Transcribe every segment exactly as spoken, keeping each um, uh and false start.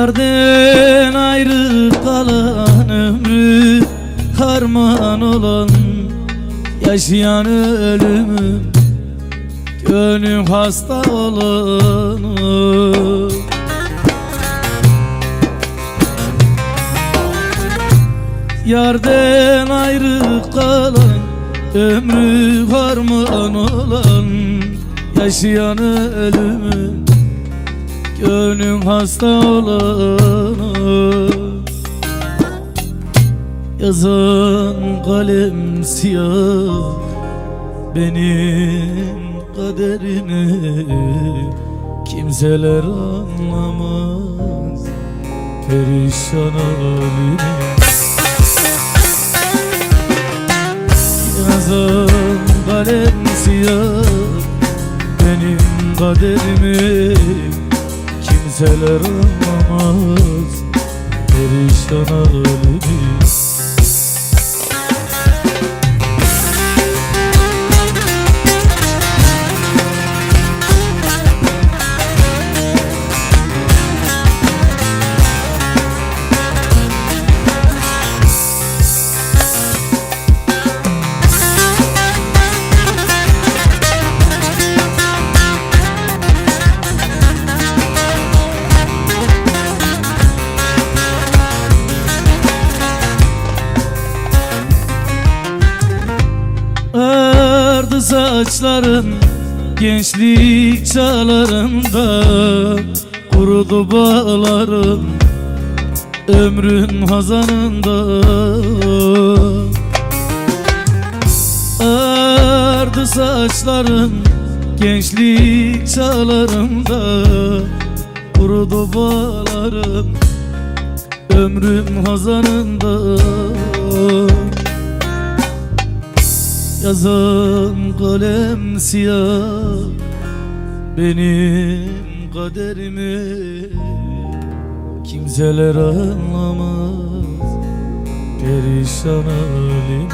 Yarden ayrı kalan ömrü harman olan, yaşayan ölümüm, gönlüm hasta olanı. Yarden ayrı kalan ömrü harman olan, yaşayan ölümüm, gönlüm hasta olanı. Yazan kalem siyah benim kaderimi, kimseler anlamaz perişan halimi. Yazan kalem siyah benim kaderimi, kimseler anlamaz perişan halimi. Ağardı saçların gençlik çağlarında, kurudu bağların ömrün hazanında. Ağardı saçların gençlik çağlarında, kurudu bağların ömrüm hazanında. Yazan kalem siyah benim kaderimi, kimseler anlamaz perişan halimi.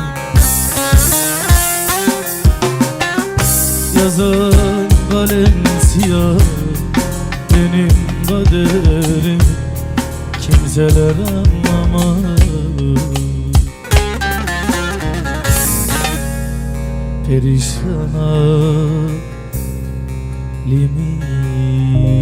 Yazan kalem siyah benim kaderim, kimseler anlamaz perişan halimi.